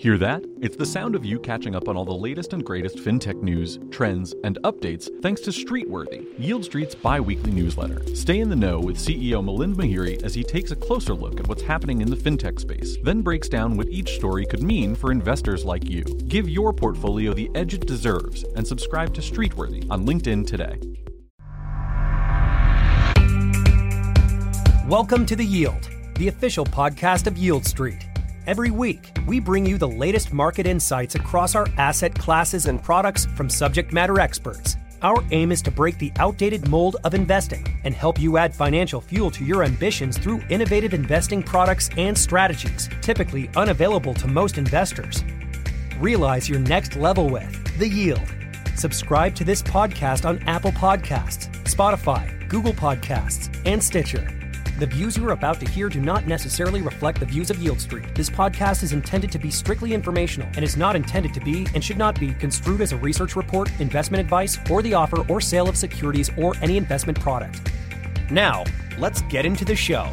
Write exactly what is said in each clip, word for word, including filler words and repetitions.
Hear that? It's the sound of you catching up on all the latest and greatest fintech news, trends, and updates thanks to Streetworthy, Yield Street's bi-weekly newsletter. Stay in the know with C E O Milind Mehere as he takes a closer look at what's happening in the fintech space, then breaks down what each story could mean for investors like you. Give your portfolio the edge it deserves and subscribe to Streetworthy on LinkedIn today. Welcome to The Yield, the official podcast of Yield Street. Every week, we bring you the latest market insights across our asset classes and products from subject matter experts. Our aim is to break the outdated mold of investing and help you add financial fuel to your ambitions through innovative investing products and strategies, typically unavailable to most investors. Realize your next level with The Yield. Subscribe to this podcast on Apple Podcasts, Spotify, Google Podcasts, and Stitcher. The views you are about to hear do not necessarily reflect the views of Yield Street. This podcast is intended to be strictly informational and is not intended to be and should not be construed as a research report, investment advice, or the offer or sale of securities or any investment product. Now, let's get into the show.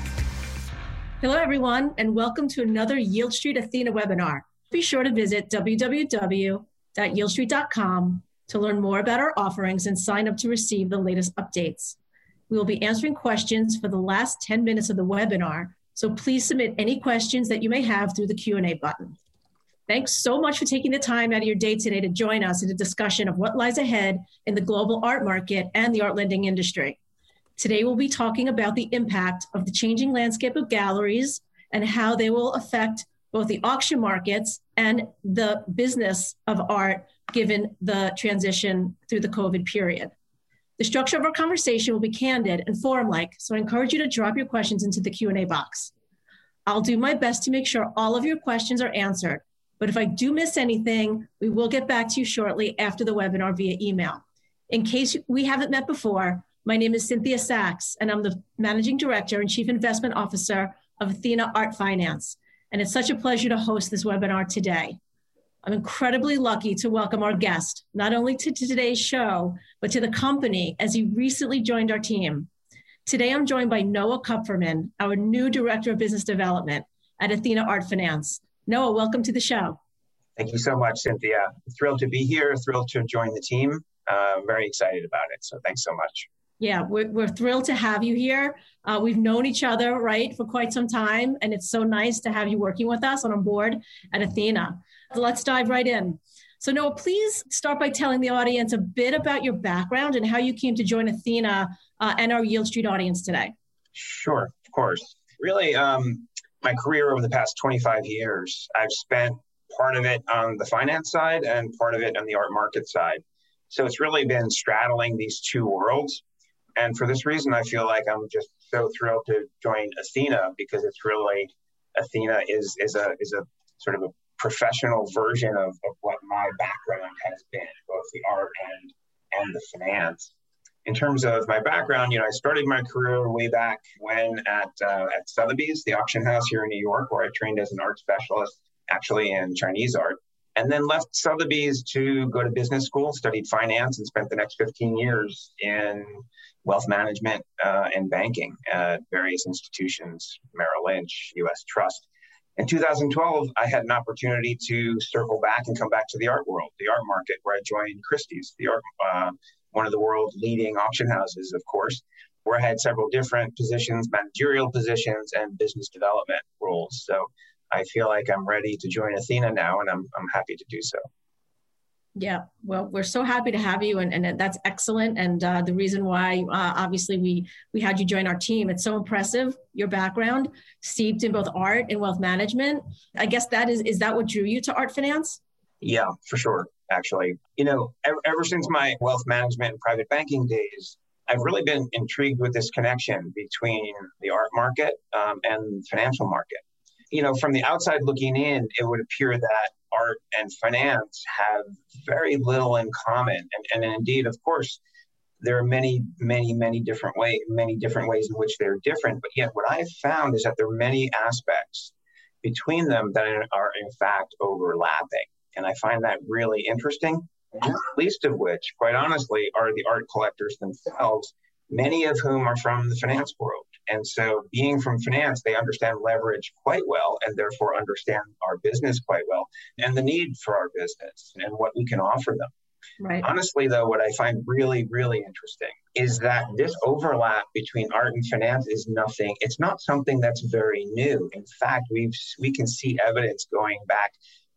Hello, everyone, and welcome to another Yield Street Athena webinar. Be sure to visit w w w dot yield street dot com to learn more about our offerings and sign up to receive the latest updates. We will be answering questions for the last ten minutes of the webinar, so please submit any questions that you may have through the Q and A button. Thanks so much for taking the time out of your day today to join us in a discussion of what lies ahead in the global art market and the art lending industry. Today, we'll be talking about the impact of the changing landscape of galleries and how they will affect both the auction markets and the business of art given the transition through the COVID period. The structure of our conversation will be candid and forum-like, so I encourage you to drop your questions into the Q and A box. I'll do my best to make sure all of your questions are answered, but if I do miss anything, we will get back to you shortly after the webinar via email. In case we haven't met before, my name is Cynthia Sachs, and I'm the Managing Director and Chief Investment Officer of Athena Art Finance, and it's such a pleasure to host this webinar today. I'm incredibly lucky to welcome our guest, not only to today's show, but to the company as he recently joined our team. Today, I'm joined by Noah Kupferman, our new Director of Business Development at Athena Art Finance. Noah, welcome to the show. Thank you so much, Cynthia. Thrilled to be here, thrilled to join the team. Uh, very excited about it, so thanks so much. Yeah, we're, we're thrilled to have you here. Uh, we've known each other, right, for quite some time, and it's so nice to have you working with us and on board at Athena. Let's dive right in. So Noah, please start by telling the audience a bit about your background and how you came to join Athena uh, and our Yield Street audience today. Sure, of course. Really, um, my career over the past twenty-five years, I've spent part of it on the finance side and part of it on the art market side. So it's really been straddling these two worlds. And for this reason, I feel like I'm just so thrilled to join Athena because it's really, Athena is, is, a, is a sort of a professional version of, of what my background has been, both the art and and the finance. In terms of my background, you know, I started my career way back when at uh, at Sotheby's, the auction house here in New York, where I trained as an art specialist, actually in Chinese art, and then left Sotheby's to go to business school, studied finance, and spent the next fifteen years in wealth management uh, and banking at various institutions, Merrill Lynch, U S Trust. In two thousand twelve, I had an opportunity to circle back and come back to the art world, the art market, where I joined Christie's, the art, uh, one of the world's leading auction houses, of course, where I had several different positions, managerial positions, and business development roles. So I feel like I'm ready to join Athena now, and I'm I'm happy to do so. Yeah, well, we're so happy to have you, and, and that's excellent. And uh, the reason why, uh, obviously, we we had you join our team. It's so impressive, your background, steeped in both art and wealth management. I guess that is, is that what drew you to art finance? Yeah, for sure, actually. You know, ever, ever since my wealth management and private banking days, I've really been intrigued with this connection between the art market um, and the financial market. You know, from the outside looking in, it would appear that art and finance have very little in common. And, and indeed, of course, there are many, many, many different ways, many different ways in which they're different. But yet what I've found is that there are many aspects between them that are in fact overlapping. And I find that really interesting, not least of which, quite honestly, are the art collectors themselves many of whom are from the finance world. And so being from finance, they understand leverage quite well and therefore understand our business quite well and the need for our business and what we can offer them. Right. Honestly, though, what I find really, really interesting is that this overlap between art and finance is nothing. It's not something that's very new. In fact, we've we can see evidence going back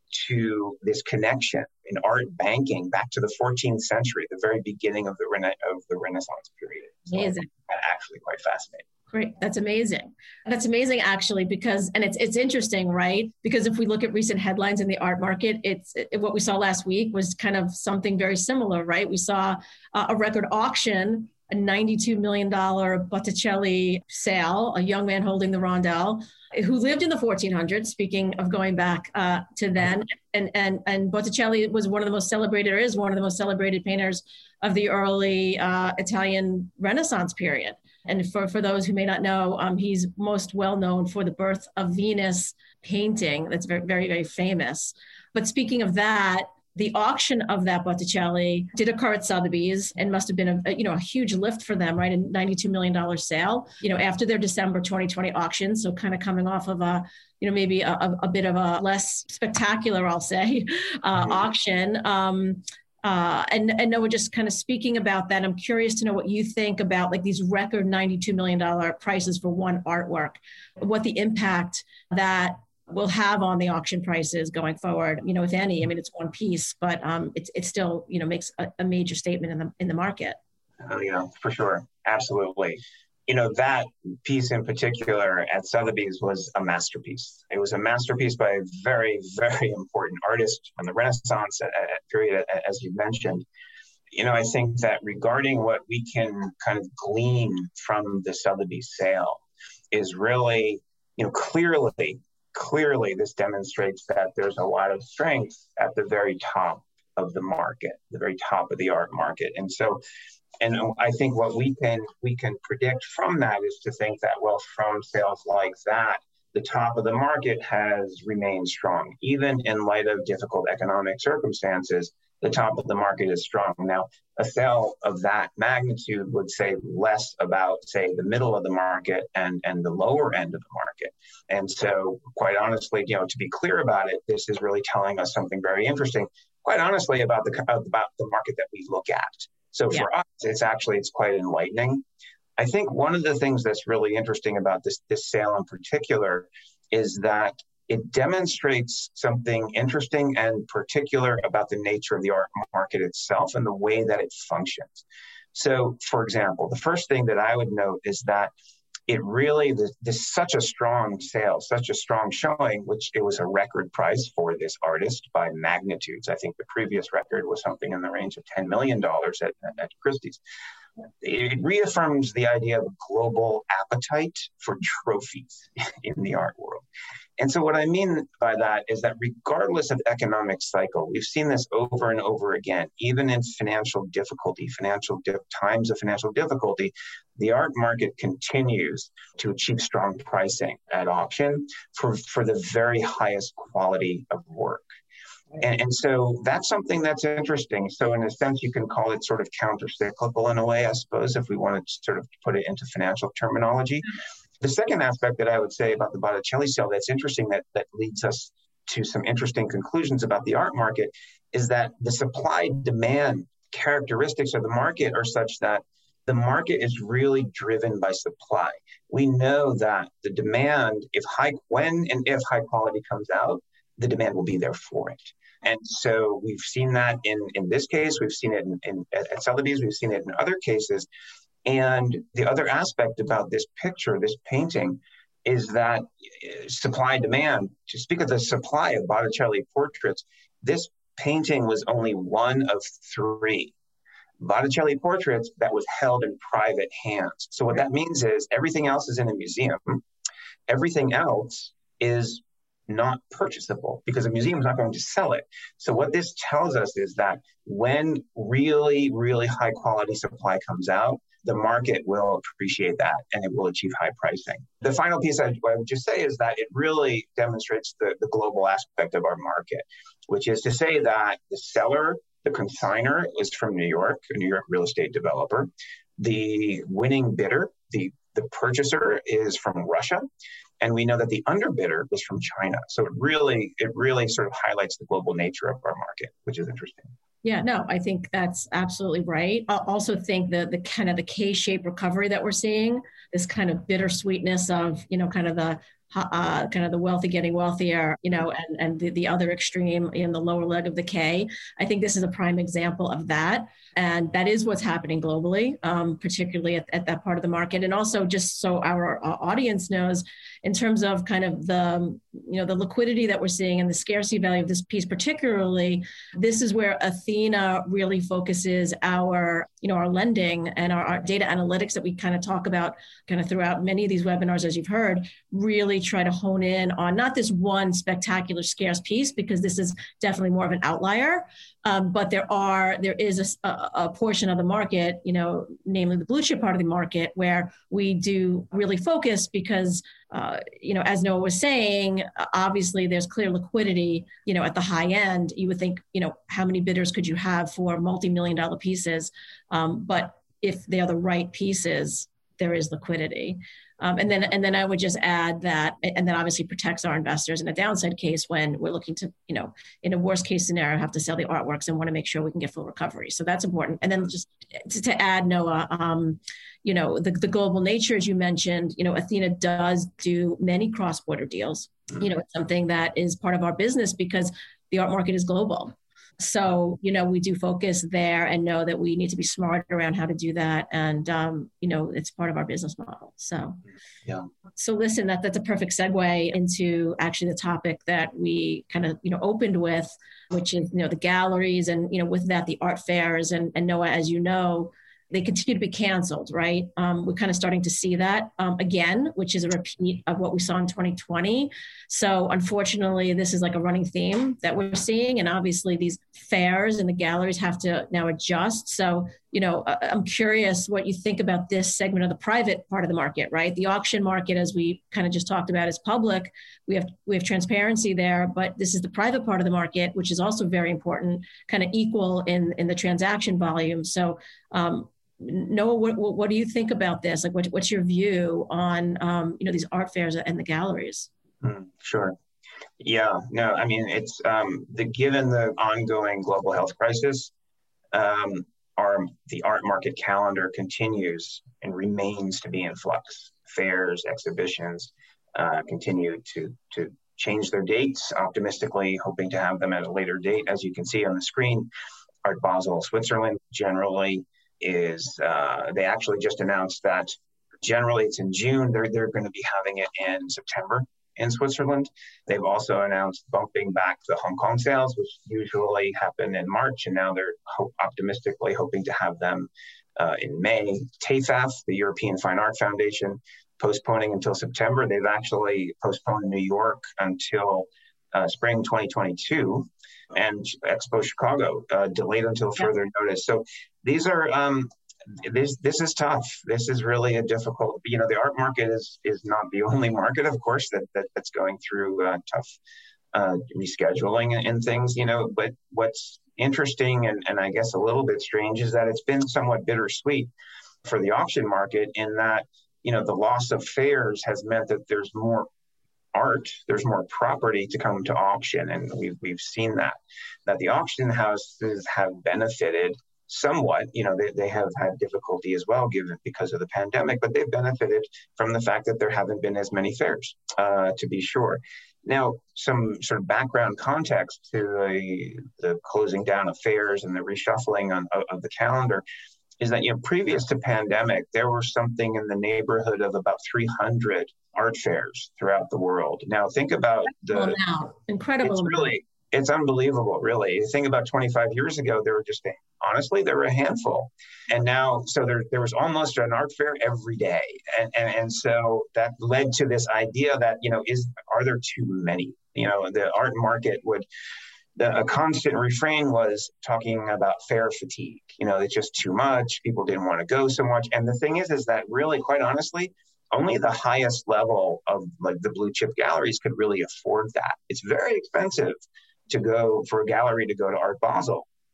to this connection in art banking back to the fourteenth century, the very beginning of the rena- of the Renaissance period. So amazing. Actually quite fascinating. Great. That's amazing. That's amazing, actually, because, and it's it's interesting, right? Because if we look at recent headlines in the art market, it's it, what we saw last week was kind of something very similar, right? We saw uh, a record auction, a ninety-two million dollars Botticelli sale, a young man holding the rondel, who lived in the fourteen hundreds, speaking of going back uh, to then. And, and, and Botticelli was one of the most celebrated, or is one of the most celebrated painters of the early uh, Italian Renaissance period. And for, for those who may not know, um, he's most well known for the Birth of Venus painting that's very, very, very famous. But speaking of that, the auction of that Botticelli did occur at Sotheby's and must have been a, a you know a huge lift for them, right? A ninety-two million dollars sale, you know, after their December twenty twenty auction. So kind of coming off of a, you know, maybe a, a bit of a less spectacular, I'll say, uh, mm-hmm. auction. Um, Uh, and, and Noah, just kind of speaking about that, I'm curious to know what you think about like these record ninety-two million dollars prices for one artwork, what the impact that will have on the auction prices going forward, you know, if any. I mean, it's one piece, but um, it, it still, you know, makes a, a major statement in the in the market. Oh, yeah, for sure. Absolutely. You know, that piece in particular at Sotheby's was a masterpiece. It was a masterpiece by a very, very important artist from the Renaissance period, as you mentioned. You know, I think that regarding what we can kind of glean from the Sotheby's sale is really, you know, clearly, clearly this demonstrates that there's a lot of strength at the very top of the market, the very top of the art market. And so, And I think what we can we can predict from that is to think that, well, from sales like that, the top of the market has remained strong. Even in light of difficult economic circumstances, the top of the market is strong. Now, a sale of that magnitude would say less about, say, the middle of the market and, and the lower end of the market. And so, quite honestly, you know, to be clear about it, this is really telling us something very interesting, quite honestly, about the about the market that we look at. So for yeah. us, it's actually, it's quite enlightening. I think one of the things that's really interesting about this, this sale in particular is that it demonstrates something interesting and particular about the nature of the art market itself and the way that it functions. So, for example, the first thing that I would note is that it really, this, this such a strong sale, such a strong showing, which it was a record price for this artist by magnitudes. I think the previous record was something in the range of ten million dollars at, at Christie's. It reaffirms the idea of a global appetite for trophies in the art world. And so what I mean by that is that regardless of economic cycle, we've seen this over and over again, even in financial difficulty, financial di- times of financial difficulty, the art market continues to achieve strong pricing at auction for, for the very highest quality of work. And, and so that's something that's interesting. So in a sense, you can call it sort of counter-cyclical in a way, I suppose, if we wanted to sort of put it into financial terminology. The second aspect that I would say about the Botticelli sale that's interesting, that, that leads us to some interesting conclusions about the art market, is that the supply-demand characteristics of the market are such that the market is really driven by supply. We know that the demand, if high, when and if high quality comes out, the demand will be there for it. And so we've seen that in, in this case, we've seen it in, in, at Sotheby's, we've seen it in other cases. And the other aspect about this picture, this painting, is that supply demand, to speak of the supply of Botticelli portraits, this painting was only one of three Botticelli portraits that was held in private hands. So what that means is everything else is in a museum. Everything else is not purchasable because a museum is not going to sell it. So what this tells us is that when really, really high quality supply comes out, the market will appreciate that and it will achieve high pricing. The final piece I, I would just say is that it really demonstrates the, the global aspect of our market, which is to say that the seller, the consignor, is from New York, a New York real estate developer. the winning bidder, the, the purchaser, is from Russia. And we know that the underbidder is from China. So it really, it really sort of highlights the global nature of our market, which is interesting. Yeah, no, I think that's absolutely right. I also think the the kind of the K-shaped recovery that we're seeing, this kind of bittersweetness of, you know, kind of the uh, kind of the wealthy getting wealthier, you know, and, and the, the other extreme in the lower leg of the K. I think this is a prime example of that. And that is what's happening globally, um, particularly at, at that part of the market. And also, just so our, our audience knows, in terms of kind of the, you know, the liquidity that we're seeing and the scarcity value of this piece, particularly, this is where Athena really focuses our, you know, our lending and our, our data analytics that we kind of talk about kind of throughout many of these webinars, as you've heard, really try to hone in on not this one spectacular scarce piece, because this is definitely more of an outlier. Um, but there are, there is a, a portion of the market, you know, namely the blue chip part of the market, where we do really focus because, uh, you know, as Noah was saying, obviously there's clear liquidity, you know, at the high end. You would think, you know, how many bidders could you have for multi-million dollar pieces? Um, but if they are the right pieces, there is liquidity. Um, and then and then I would just add that, and that obviously protects our investors in a downside case when we're looking to, you know, in a worst case scenario, have to sell the artworks and want to make sure we can get full recovery. So that's important. And then just to, to add, Noah, um, you know, the, the global nature, as you mentioned, you know, Athena does do many cross-border deals. You know, it's something that is part of our business because the art market is global. So, you know, we do focus there and know that we need to be smart around how to do that. And, um, you know, it's part of our business model. So, yeah. So listen, that that's a perfect segue into actually the topic that we kind of, you know, opened with, which is, you know, the galleries and, you know, with that, the art fairs. And, and Noah, as you know, they continue to be canceled, right? Um, we're kind of starting to see that um, again, which is a repeat of what we saw in twenty twenty. So unfortunately, this is like a running theme that we're seeing. And obviously these fairs and the galleries have to now adjust. So, you know, I'm curious what you think about this segment of the private part of the market, right? The auction market, as we kind of just talked about, is public. We have we have transparency there, but this is the private part of the market, which is also very important, kind of equal in, in the transaction volume. So, um, Noah, what, what do you think about this? Like, what, what's your view on, um, you know, these art fairs and the galleries? Mm, sure. Yeah, no, I mean, it's um, the given the ongoing global health crisis, um, our the art market calendar continues and remains to be in flux. Fairs, exhibitions uh, continue to to change their dates, optimistically hoping to have them at a later date. As you can see on the screen, Art Basel, Switzerland generally is, uh, they actually just announced that generally it's in June. They're, they're going to be having it in September in Switzerland. They've also announced bumping back the Hong Kong sales, which usually happen in March, and now they're ho- optimistically hoping to have them uh, in May. T A F A F, the European Fine Art Foundation, postponing until September. They've actually postponed New York until uh, spring twenty twenty-two, and Expo Chicago uh, delayed until further yeah. notice. So these are um, this this is tough. This is really a difficult. You know, the art market is is not the only market, of course, that, that that's going through uh, tough uh, rescheduling and, and things. You know, but what's interesting and, and I guess a little bit strange is that it's been somewhat bittersweet for the auction market in that, you know, the loss of fairs has meant that there's more art, there's more property to come to auction. And we've, we've seen that, that the auction houses have benefited somewhat. You know, they, they have had difficulty as well, given because of the pandemic, but they've benefited from the fact that there haven't been as many fairs, uh, to be sure. Now, some sort of background context to the, the closing down of fairs and the reshuffling on, of, of the calendar is that, you know, previous to pandemic, there were something in the neighborhood of about three hundred art fairs throughout the world. Now, think about the now. Incredible. It's really, it's unbelievable, really. Think about twenty-five years ago, there were just, a, honestly, there were a handful. And now, so there, there was almost an art fair every day. And, and, and so that led to this idea that, you know, is, are there too many? You know, the art market would, The, a constant refrain was talking about fair fatigue. You know, it's just too much. People didn't want to go so much. And the thing is, is that really, quite honestly, only the highest level of like the blue chip galleries could really afford that. It's very expensive to go for a gallery to go to Art Basel.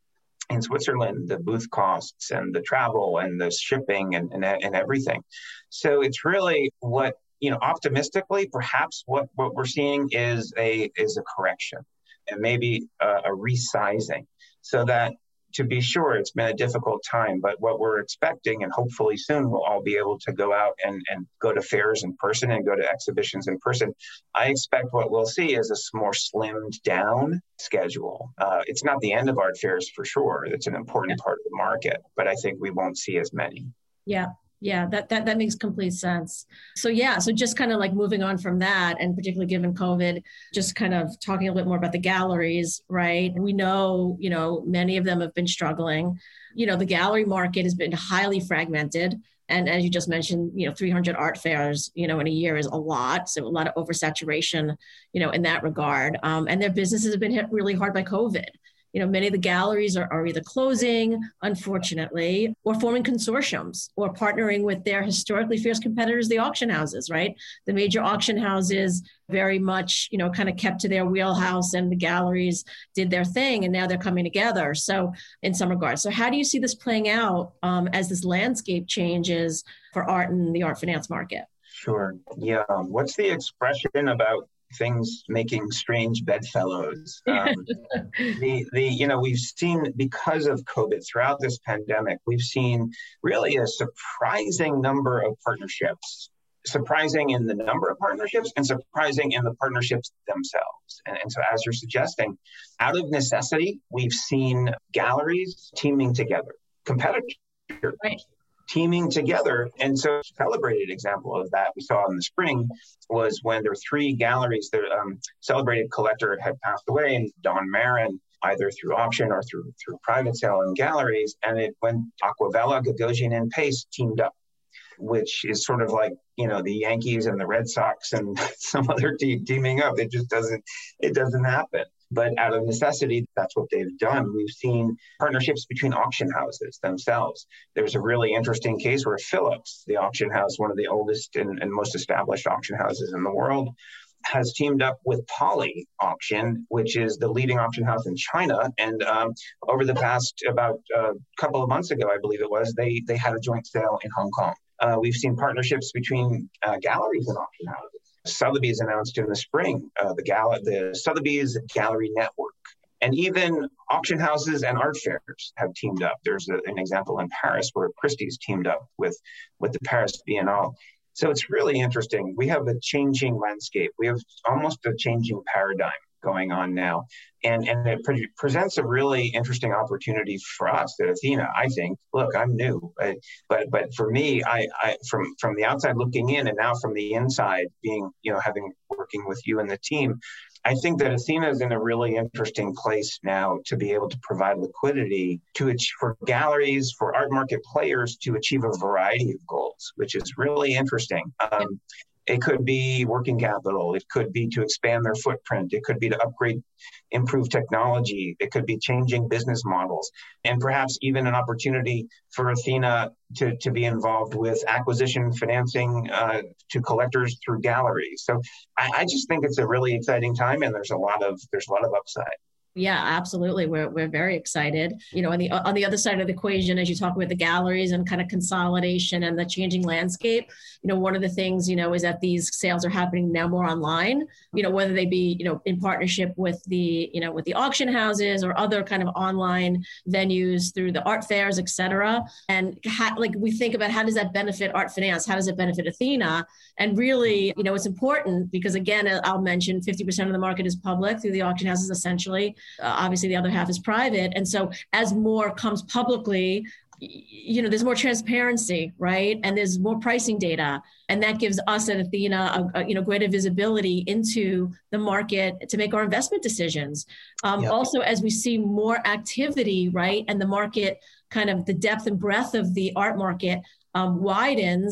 in Switzerland, the booth costs and the travel and the shipping and, and, and everything. So it's really what, you know, optimistically, perhaps what, what we're seeing is a is a correction and maybe a, a resizing, so that, to be sure, it's been a difficult time, but what we're expecting, and hopefully soon we'll all be able to go out and, and go to fairs in person and go to exhibitions in person. I expect what we'll see is a more slimmed down schedule. Uh, it's not the end of art fairs for sure. It's an important part of the market, but I think we won't see as many. Yeah. Yeah, that, that that makes complete sense. So yeah, so just kind of like moving on from that, and particularly given COVID, just kind of talking a little bit more about the galleries, right? We know, you know, many of them have been struggling. You know, the gallery market has been highly fragmented. And as you just mentioned, you know, three hundred art fairs, you know, in a year is a lot. So a lot of oversaturation, you know, in that regard. Um, and their businesses have been hit really hard by COVID. You know, many of the galleries are, are either closing, unfortunately, or forming consortiums or partnering with their historically fierce competitors, the auction houses, right? The major auction houses very much, you know, kind of kept to their wheelhouse, and the galleries did their thing, and now they're coming together. So in some regards, so how do you see this playing out um, as this landscape changes for art and the art finance market? Sure. Yeah. What's the expression about things making strange bedfellows? Um, the, the, you know, we've seen, because of COVID throughout this pandemic, we've seen really a surprising number of partnerships, surprising in the number of partnerships and surprising in the partnerships themselves. And, and so as you're suggesting, out of necessity, we've seen galleries teaming together, competitors. Right. Teaming together. And so a celebrated example of that we saw in the spring was when there were three galleries. The um, celebrated collector had passed away, and Don Marin, either through auction or through through private sale in galleries, and it when Aquavella, Gagosian, and Pace teamed up, which is sort of like, you know, the Yankees and the Red Sox and some other team teaming up. It just doesn't, it doesn't happen. But out of necessity, that's what they've done. We've seen partnerships between auction houses themselves. There's a really interesting case where Phillips, the auction house, one of the oldest and, and most established auction houses in the world, has teamed up with Poly Auction, which is the leading auction house in China. And um, over the past about a uh, couple of months ago, I believe it was, they they had a joint sale in Hong Kong. Uh, we've seen partnerships between uh, galleries and auction houses. Sotheby's announced in the spring uh, the, gal- the Sotheby's Gallery Network. And even auction houses and art fairs have teamed up. There's a, an example in Paris where Christie's teamed up with, with the Paris Biennale. So it's really interesting. We have a changing landscape. We have almost a changing paradigm going on now. And, and it pre- presents a really interesting opportunity for us at Athena, I think. Look, I'm new, but but, but for me, I, I from, from the outside looking in, and now from the inside being, you know, having working with you and the team, I think that Athena is in a really interesting place now to be able to provide liquidity to ach- for galleries, for art market players to achieve a variety of goals, which is really interesting. Um, It could be working capital. It could be to expand their footprint. It could be to upgrade, improve technology. It could be changing business models, and perhaps even an opportunity for Athena to, to be involved with acquisition financing uh, to collectors through galleries. So I, I just think it's a really exciting time, and there's a lot of there's a lot of upside. Yeah, absolutely. We're we're very excited. You know, on the on the other side of the equation, as you talk about the galleries and kind of consolidation and the changing landscape, you know, one of the things, you know, is that these sales are happening now more online, you know, whether they be, you know, in partnership with the, you know, with the auction houses or other kind of online venues through the art fairs, et cetera. And how, like we think about how does that benefit art finance? How does it benefit Athena? And really, you know, it's important because, again, I'll mention fifty percent of the market is public through the auction houses, essentially. Uh, obviously, the other half is private. And so as more comes publicly, you know, there's more transparency, right? And there's more pricing data. And that gives us at Athena, a, a, you know, greater visibility into the market to make our investment decisions. Um, yep. Also, as we see more activity, right, and the market kind of the depth and breadth of the art market um, widens,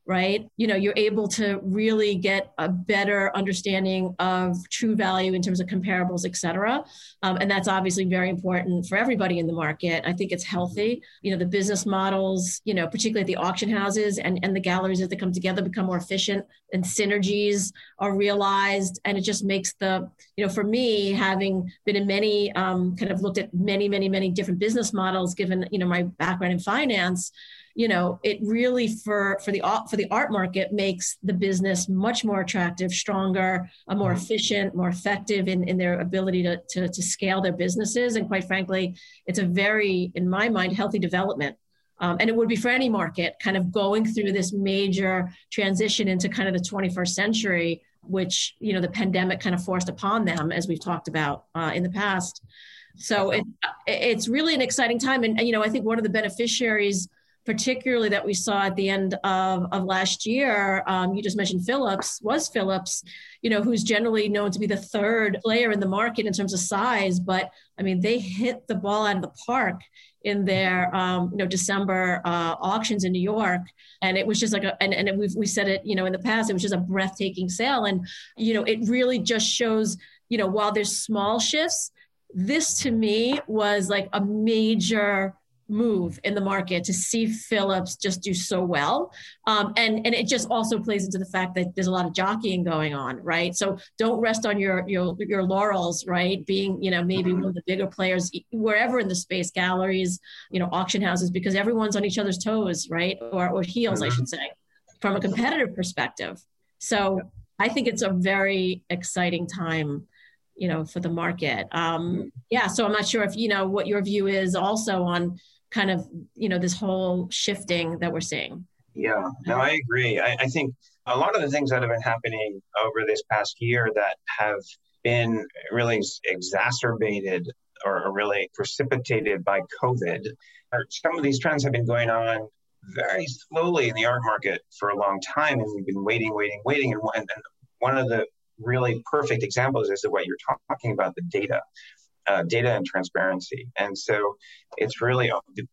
right? You know, you're able to really get a better understanding of true value in terms of comparables, et cetera. Um, and that's obviously very important for everybody in the market. I think it's healthy. You know, the business models, you know, particularly at the auction houses and, and the galleries as they come together become more efficient and synergies are realized. And it just makes the, you know, for me, having been in many, um, kind of looked at many, many, many different business models, given, you know, my background in finance, you know, it really for for the for the art market makes the business much more attractive, stronger, uh, more efficient, more effective in, in their ability to, to to scale their businesses. And quite frankly, it's a very, in my mind, healthy development. Um, and it would be for any market kind of going through this major transition into kind of the twenty-first century, which, you know, the pandemic kind of forced upon them, as we've talked about uh, in the past. So it, it's really an exciting time. And, you know, I think one of the beneficiaries particularly that we saw at the end of, of last year, um, you just mentioned Philips, was Philips, you know, who's generally known to be the third player in the market in terms of size. But I mean, they hit the ball out of the park in their, um, you know, December uh, auctions in New York. And it was just like, a, and, and we've, we said it, you know, in the past, it was just a breathtaking sale. And, you know, it really just shows, you know, while there's small shifts, this to me was like a major move in the market to see Philips just do so well. Um, and, and it just also plays into the fact that there's a lot of jockeying going on, right? So don't rest on your, your, your laurels, right? Being, you know, maybe one of the bigger players, wherever in the space, galleries, you know, auction houses, because everyone's on each other's toes, right? Or, or heels, I should say, from a competitive perspective. So I think it's a very exciting time, you know, for the market. Um, yeah. So I'm not sure if, you know, what your view is also on kind of, you know, this whole shifting that we're seeing. Yeah, no, I agree. I, I think a lot of the things that have been happening over this past year that have been really exacerbated or really precipitated by COVID, or some of these trends have been going on very slowly in the art market for a long time. And we've been waiting, waiting, waiting. And one, and one of the really perfect examples is what you're talking about, the data. Uh, data and transparency. And so it's really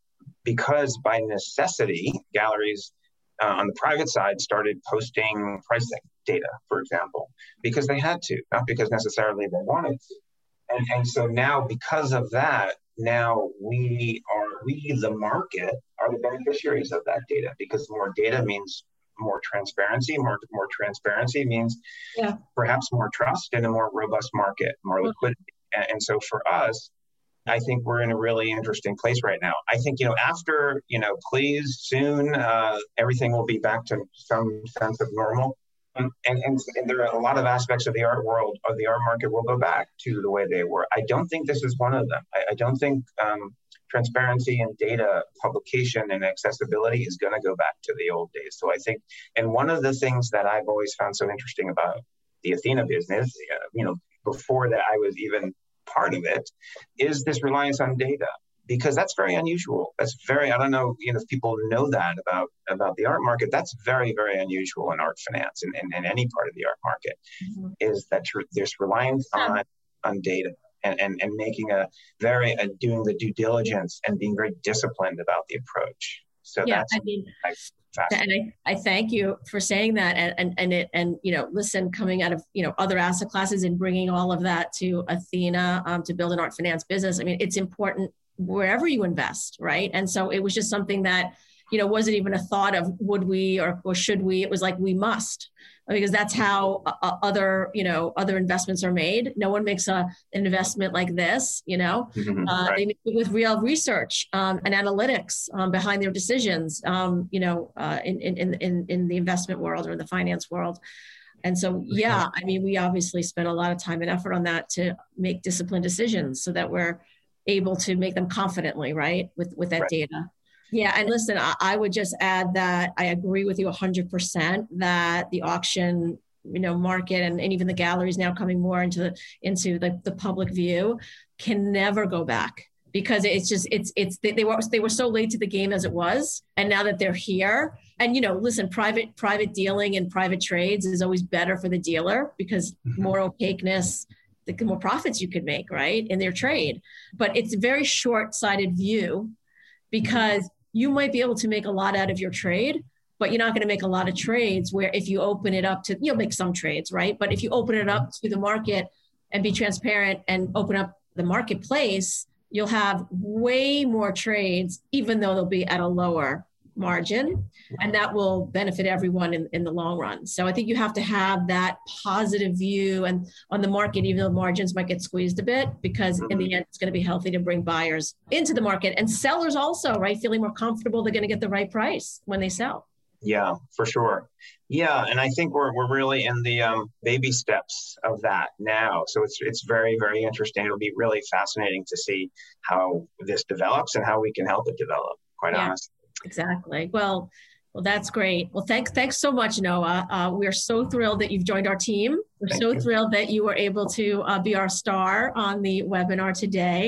because by necessity, galleries uh, on the private side started posting pricing data, for example, because they had to, not because necessarily they wanted to. And, and so now because of that, now we are, we, the market, are the beneficiaries of that data, because more data means more transparency, more, more transparency means yeah. perhaps more trust in a more robust market, more liquidity. And so for us, I think we're in a really interesting place right now. I think, you know, after, you know, please soon, uh, everything will be back to some sense of normal. Um, and, and, and there are a lot of aspects of the art world, of the art market will go back to the way they were. I don't think this is one of them. I, I don't think um, transparency and data publication and accessibility is going to go back to the old days. So I think, and one of the things that I've always found so interesting about the Athena business, uh, you know, before that I was even part of it, is this reliance on data, because that's very unusual. That's very, I don't know, you know, if people know that about, about the art market, that's very, very unusual in art finance and in, in, in any part of the art market, mm-hmm. is that tr- there's reliance on, on data and, and, and making a very, uh, doing the due diligence and being very disciplined about the approach. So yeah, that's, I mean, I, and I, I thank you for saying that. And, and, and it, and, you know, listen, coming out of, you know, other asset classes and bringing all of that to Athena um, to build an art finance business. I mean, it's important wherever you invest, right? And so it was just something that, you know, wasn't even a thought of would we, or, or should we, it was like, we must, because that's how uh, other, you know, other investments are made. No one makes a, an investment like this, you know, mm-hmm, uh, right. They make it with real research um, and analytics um, behind their decisions, um, you know, uh, in, in, in, in the investment world or in the finance world. And so, yeah, I mean, we obviously spent a lot of time and effort on that to make disciplined decisions so that we're able to make them confidently, right, with, with that right. data. Yeah. And listen, I, I would just add that I agree with you one hundred percent that the auction, you know, market and, and even the galleries now coming more into the, into the, the public view can never go back, because it's just, it's, it's, they, they were, they were so late to the game as it was. And now that they're here, and, you know, listen, private, private dealing and private trades is always better for the dealer, because more opaqueness, the more profits you could make, right, in their trade. But it's a very short-sighted view, because you might be able to make a lot out of your trade, but you're not going to make a lot of trades where if you open it up to, you'll make some trades, right? But if you open it up to the market and be transparent and open up the marketplace, you'll have way more trades, even though they'll be at a lower margin, and that will benefit everyone in, in the long run. So I think you have to have that positive view and on the market, even though margins might get squeezed a bit, because in the end, it's going to be healthy to bring buyers into the market and sellers also, right? Feeling more comfortable they're going to get the right price when they sell. Yeah, for sure. Yeah, and I think we're we're really in the um, baby steps of that now. So it's it's very, very interesting. It'll be really fascinating to see how this develops and how we can help it develop, quite yeah. honestly. Exactly. Well, well, that's great. Well, thanks, thanks so much, Noah. Uh, we're so thrilled that you've joined our team. We're Thank so you. thrilled that you were able to uh, be our star on the webinar today.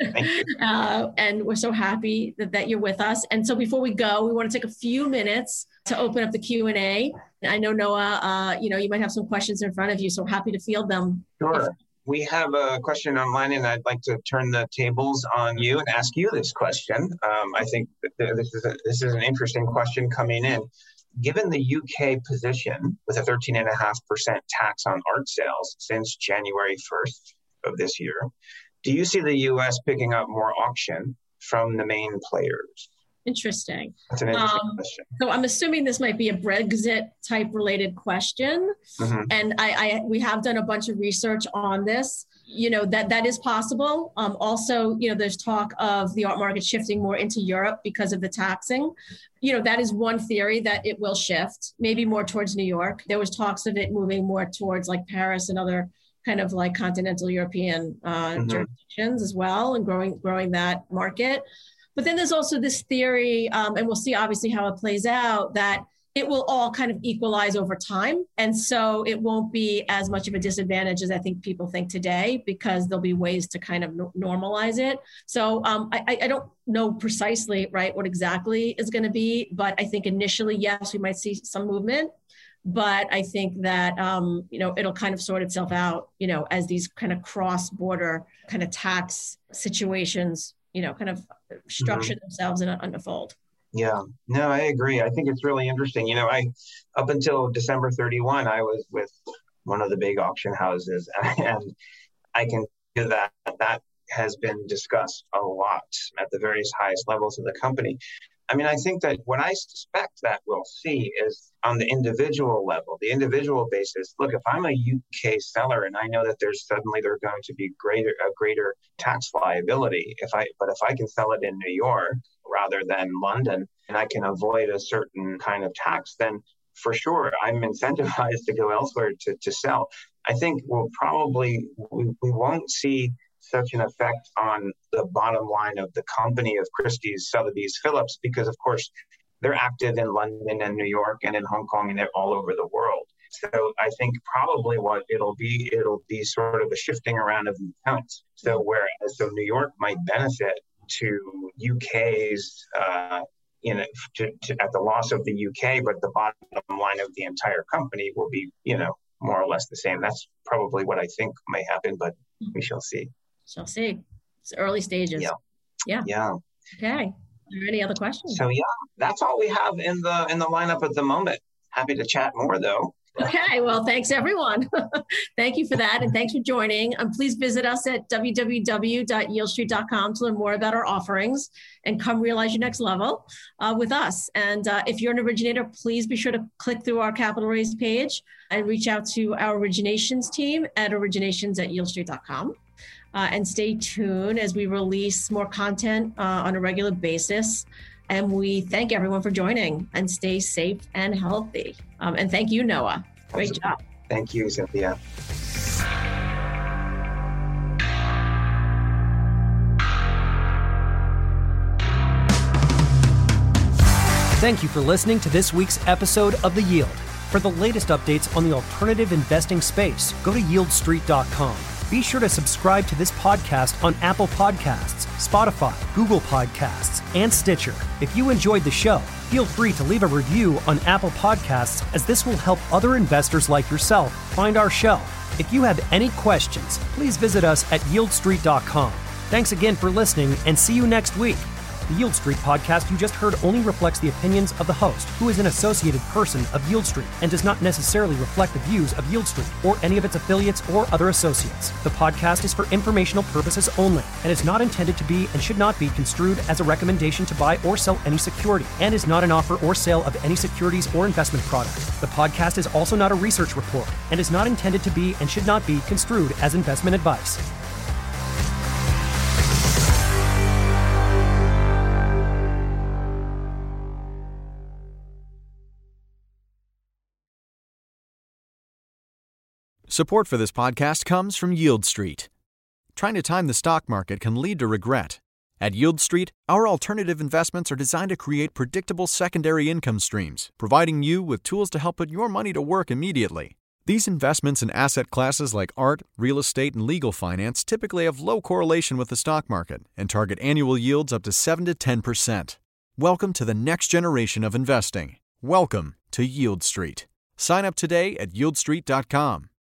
uh, and we're so happy that, that you're with us. And so before we go, we want to take a few minutes to open up the Q and A. I know, Noah, uh, you know, you might have some questions in front of you, so happy to field them. Sure. We have a question online, and I'd like to turn the tables on you and ask you this question. Um, I think that this is a, this is an interesting question coming in. Given the U K position with a thirteen point five percent tax on art sales since January first of this year, do you see the U S picking up more auction from the main players? Interesting. That's an interesting um, question. So I'm assuming this might be a Brexit type related question. Mm-hmm. And I, I we have done a bunch of research on this. You know, that that is possible. Um, also, you know, there's talk of the art market shifting more into Europe because of the taxing. You know, that is one theory that it will shift, maybe more towards New York. There was talks of it moving more towards like Paris and other kind of like continental European uh, mm-hmm. jurisdictions as well, and growing growing that market. But then there's also this theory, um, and we'll see obviously how it plays out, that it will all kind of equalize over time. And so it won't be as much of a disadvantage as I think people think today, because there'll be ways to kind of no- normalize it. So um, I, I don't know precisely, right, what exactly is going to be, but I think initially, yes, we might see some movement. But I think that, um, you know, it'll kind of sort itself out, you know, as these kind of cross-border kind of tax situations, you know, kind of structure mm-hmm. themselves and unfold. Yeah, no, I agree. I think it's really interesting. You know, I, up until December thirty-first, I was with one of the big auction houses, and I can do that. That has been discussed a lot at the various highest levels of the company. I mean, I think that what I suspect that we'll see is on the individual level, the individual basis. Look, if I'm a U K seller and I know that there's suddenly there's going to be greater a greater tax liability, if I but if I can sell it in New York rather than London, and I can avoid a certain kind of tax, then for sure I'm incentivized to go elsewhere to, to sell. I think we'll probably we, we won't see such an effect on the bottom line of the company of Christie's, Sotheby's, Phillips, because of course they're active in London and New York and in Hong Kong and all over the world. So I think probably what it'll be, it'll be sort of a shifting around of the accounts. So whereas so New York might benefit to U K's, uh, you know, to, to, at the loss of the U K, but the bottom line of the entire company will be, you know, more or less the same. That's probably what I think may happen, but we shall see. Shall see. It's early stages. Yeah. Yeah. Yeah. Okay. Are there any other questions? So yeah, that's all we have in the in the lineup at the moment. Happy to chat more though. Okay. Well, thanks everyone. Thank you for that. And thanks for joining. Um, please visit us at w w w dot yield street dot com to learn more about our offerings and come realize your next level uh, with us. And uh, if you're an originator, please be sure to click through our capital raise page and reach out to our originations team at originations at yield street dot com. Uh, and stay tuned as we release more content uh, on a regular basis. And we thank everyone for joining, and stay safe and healthy. Um, and thank you, Noah. Great job. Thank you, Cynthia. Thank you for listening to this week's episode of The Yield. For the latest updates on the alternative investing space, go to yield street dot com. Be sure to subscribe to this podcast on Apple Podcasts, Spotify, Google Podcasts, and Stitcher. If you enjoyed the show, feel free to leave a review on Apple Podcasts, as this will help other investors like yourself find our show. If you have any questions, please visit us at yield street dot com. Thanks again for listening, and see you next week. The Yield Street podcast you just heard only reflects the opinions of the host, who is an associated person of Yield Street, and does not necessarily reflect the views of Yield Street or any of its affiliates or other associates. The podcast is for informational purposes only and is not intended to be and should not be construed as a recommendation to buy or sell any security, and is not an offer or sale of any securities or investment product. The podcast is also not a research report and is not intended to be and should not be construed as investment advice. Support for this podcast comes from Yield Street. Trying to time the stock market can lead to regret. At Yield Street, our alternative investments are designed to create predictable secondary income streams, providing you with tools to help put your money to work immediately. These investments in asset classes like art, real estate, and legal finance typically have low correlation with the stock market and target annual yields up to seven to ten percent. Welcome to the next generation of investing. Welcome to Yield Street. Sign up today at yield street dot com.